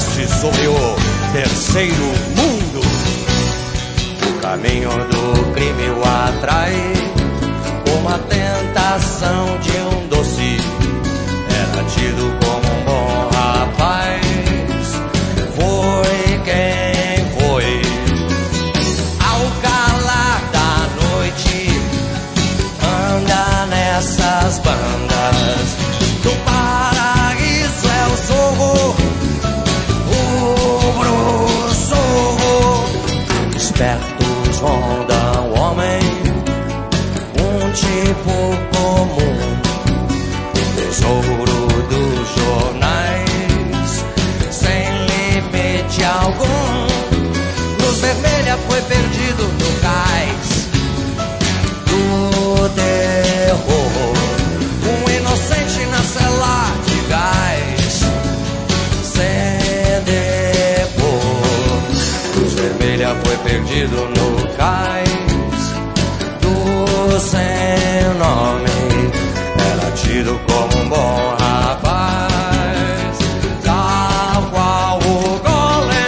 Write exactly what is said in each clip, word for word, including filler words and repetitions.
morte sobre o terceiro mundo. O caminho do crime o atrai, uma tentação de um doce. Era tido como um bom rapaz, foi quem foi. Ao calar da noite, anda nessas bandas. Do paraíso é o sorro, o bruxo. Espertos rondam o homem, um tipo comum. Tesouro dos jornais, sem limite algum. Luz vermelha foi perdido no cais do terror. Um inocente na cela de gás, sem depor. Luz vermelha foi perdido no cais do sem nome. Era tido como um bom rapaz, tal qual o golem.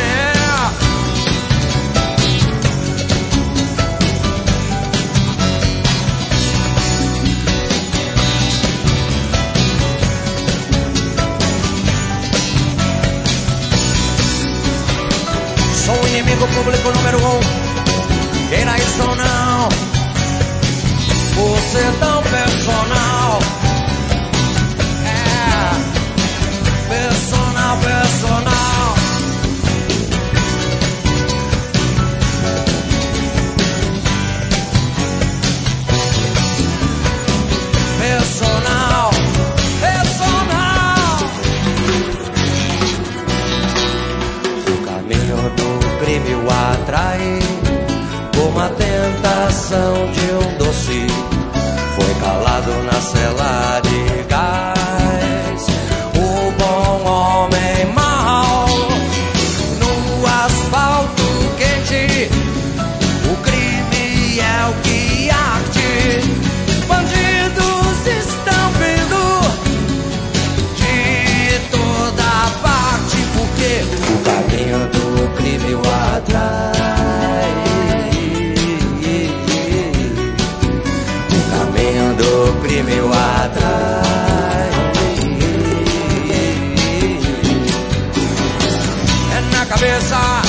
Sou o inimigo público número um, queira isso ou não, por ser tão personal. É, personal, personal. Personal, personal. O caminho do crime o atrai, uma tentação de um doce. Foi calado na cela de gás, o bom homem mau. No asfalto quente, o crime é o que arde. Bandidos estão vindo de toda parte, porque o caminho do crime o atrai. Do crime o atrai. É na cabeça.